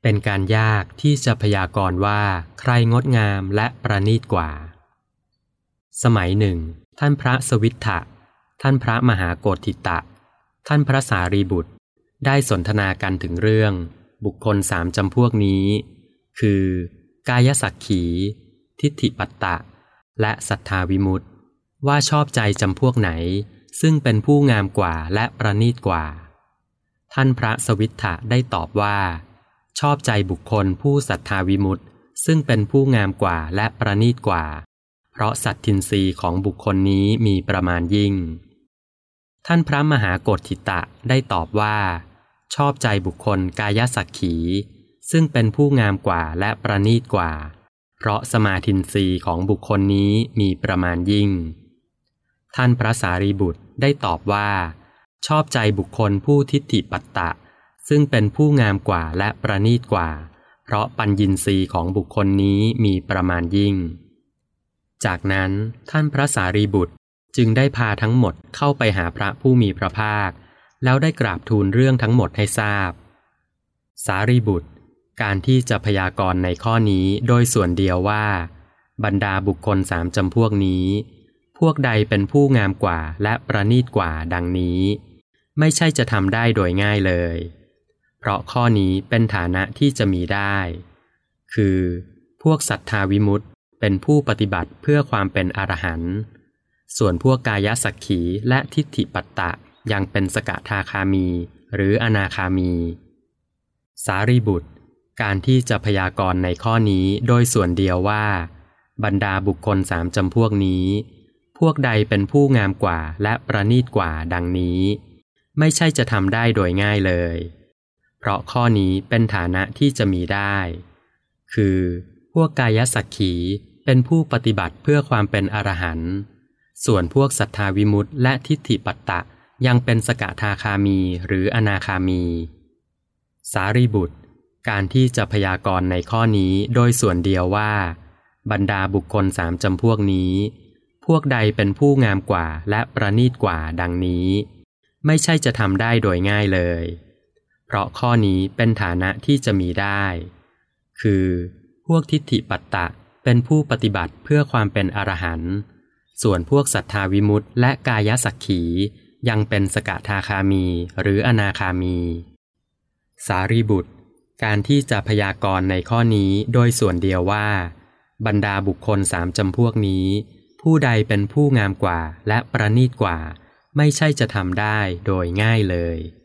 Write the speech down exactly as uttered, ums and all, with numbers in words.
เป็นการยากที่จะพยากรณ์ว่าใครงดงามและประณีตกว่าสมัยหนึ่งท่านพระสวิทธะท่านพระมหาโกฏฐิตะท่านพระสารีบุตรได้สนทนากันถึงเรื่องบุคคลสามจำพวกนี้คือกายสักขีทิฏฐิปัตตะและศรัทธาวิมุตติว่าชอบใจจำพวกไหนซึ่งเป็นผู้งามกว่าและประณีตกว่าท่านพระสวิทธะได้ตอบว่าชอบใจบุคคลผู้ศรัทธาวิมุตติซึ่งเป็นผู้งามกว่าและประณีตกว่าเพราะสัตทินรีย์ของบุคคลนี้มีประมาณยิ่งท่านพระมหาโกฏฐิตะได้ตอบว่าชอบใจบุคคลกายสักขีซึ่งเป็นผู้งามกว่าและประณีตกว่าเพราะสมาทินรีย์ของบุคคลนี้มีประมาณยิ่งท่านพระสารีบุตรได้ตอบว่าชอบใจบุคคลผู้ทิฏฐิปัตตะซึ่งเป็นผู้งามกว่าและประณีตกว่าเพราะปัญญินทรีย์ของบุคคลนี้มีประมาณยิ่งจากนั้นท่านพระสารีบุตรจึงได้พาทั้งหมดเข้าไปหาพระผู้มีพระภาคแล้วได้กราบทูลเรื่องทั้งหมดให้ทราบสารีบุตรการที่จะพยากรณ์ในข้อนี้โดยส่วนเดียวว่าบรรดาบุคคลสามจำพวกนี้พวกใดเป็นผู้งามกว่าและประณีตกว่าดังนี้ไม่ใช่จะทำได้โดยง่ายเลยเพราะข้อนี้เป็นฐานะที่จะมีได้คือพวกศรัทธาวิมุตติเป็นผู้ปฏิบัติเพื่อความเป็นอรหันต์ส่วนพวกกายสักขีและทิฏฐิปัตตะยังเป็นสกทาคามีหรืออนาคามีสารีบุตรการที่จะพยากรณ์ในข้อนี้โดยส่วนเดียวว่าบรรดาบุคคลสามจำพวกนี้พวกใดเป็นผู้งามกว่าและประณีตกว่าดังนี้ไม่ใช่จะทำได้โดยง่ายเลยเพราะข้อนี้เป็นฐานะที่จะมีได้คือพวกกายสักขีเป็นผู้ปฏิบัติเพื่อความเป็นอรหันต์ส่วนพวกศรัทธาวิมุตติและทิฏฐิปัตตะยังเป็นสกทาคามีหรืออนาคามีสารีบุตรการที่จะพยากรณ์ในข้อนี้โดยส่วนเดียวว่าบรรดาบุคคลสามจำพวกนี้พวกใดเป็นผู้งามกว่าและประณีตกว่าดังนี้ไม่ใช่จะทำได้โดยง่ายเลยเพราะข้อนี้เป็นฐานะที่จะมีได้คือพวกทิฏฐิปัตตะเป็นผู้ปฏิบัติเพื่อความเป็นอรหันต์ส่วนพวกศรัทธาวิมุตติและกายสักขียังเป็นสกทาคามีหรืออนาคามีสารีบุตรการที่จะพยากรณ์ในข้อนี้โดยส่วนเดียวว่าบรรดาบุคคลสามจำพวกนี้ผู้ใดเป็นผู้งามกว่าและประณีตกว่าไม่ใช่จะทำได้โดยง่ายเลย